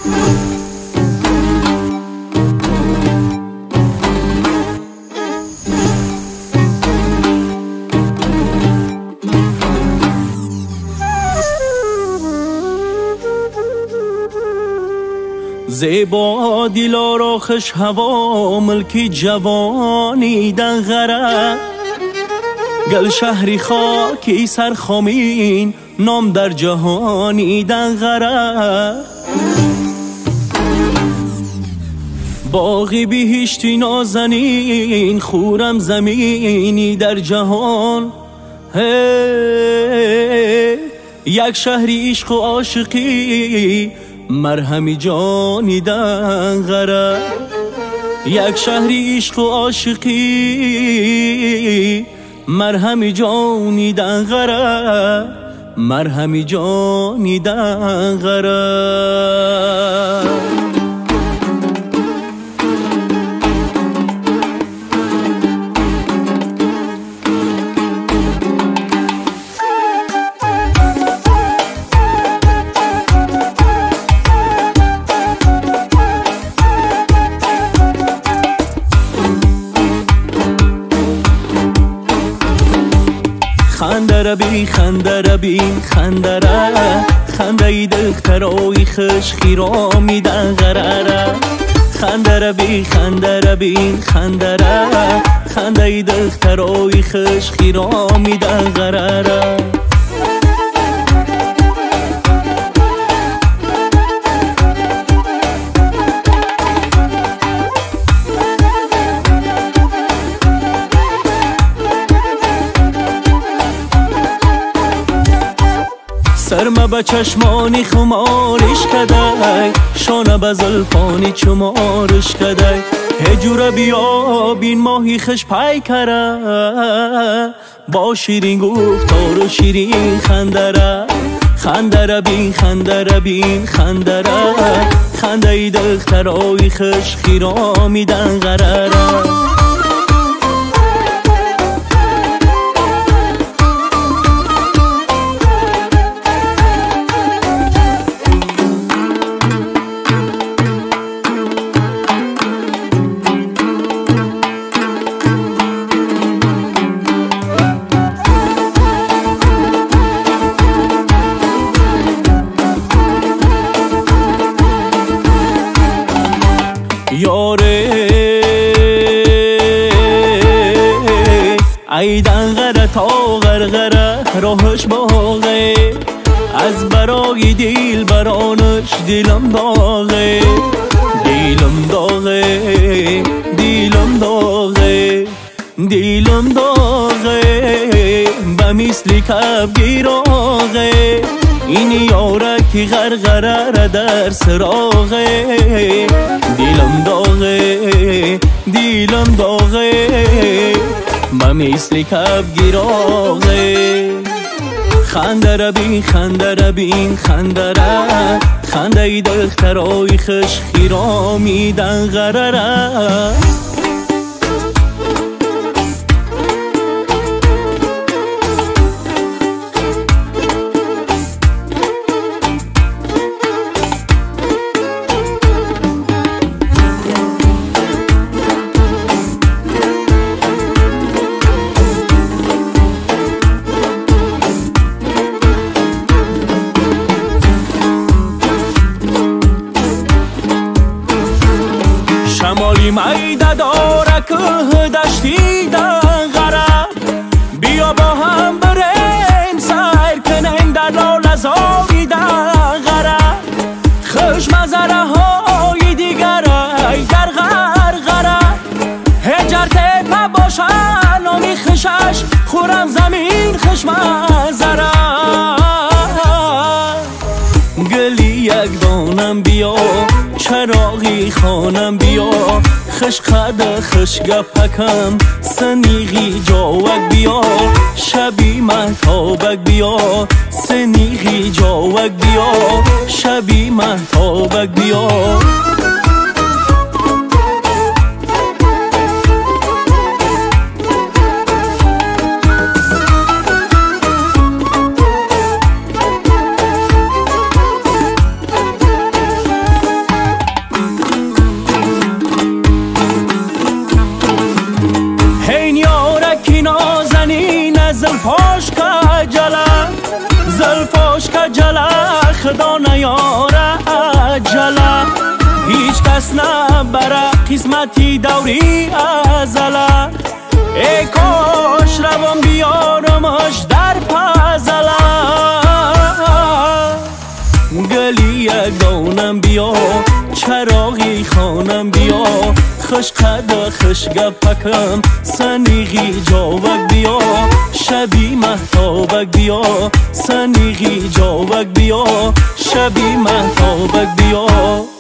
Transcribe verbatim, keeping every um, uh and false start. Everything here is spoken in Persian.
زیبا دیلارا خوش هوا ملکی جوانی دن غره گل شهری خاکی سرخامین نام در جهانی دن غره باغی بهشتی نازنین خورم زمینی در جهان هی یک شهری عشق و عاشقی مرهمی جانی دن غره یک شهری عشق و عاشقی مرهمی جانی دن غره مرهمی جانی دن غره خندره بی خندره بی خندره خنده ای دخترای خوش خیرامی دن غره خندره بی خندره بی خندره خنده ای دخترای خوش خیرامی دن غره سرمه به چشمانی خمارش کدای شانه به زلفانی چمارش کدای هجوره بیا بین ماهی خش پای کره با شیرین گفتار و شیرین خندره خندره بین خندره بین خندره خنده ای دخترای خش خیرامی دن غره یاره ای دن غره تا غرغره راهش باغه از برای دیل برانش دیلم داغه دیلم داغه دیلم داغه دیلم داغه به مثلی کب گیراغه این یارکی غرغره را در سراغه دیلم داغه دیلم داغه به مثل کب گیراغه خندره بین خندره بین خندره خنده ای دخترای خوش خیرامی دن غره شمالی میده داره که دشتی دن غره بیا با هم بریم سیر کنیم در لالزاری دن غره خوش مزره های دیگره در غرغره هجر تپه باشن آمی خشش خورم زمین خش مزره گلی یک دانم بیا چراغی خانم بیا خش قد خش گپکم سنیغی جاوک بیا شبی محتابک بیا سنیغی جاوک بیا شبی محتابک بیا فوش که جلا خدا نیاره جلا هیچ کس نبره قسمتی دوری ازله ای کاش روان بیارمش در پزله گلی گانم بیا چراغی خانم بیا خوش قد خوش گپکم سنیغی جاوک بیا شبی مهتابک بیا سنیغی جاوک بیا شبی مهتابک بیا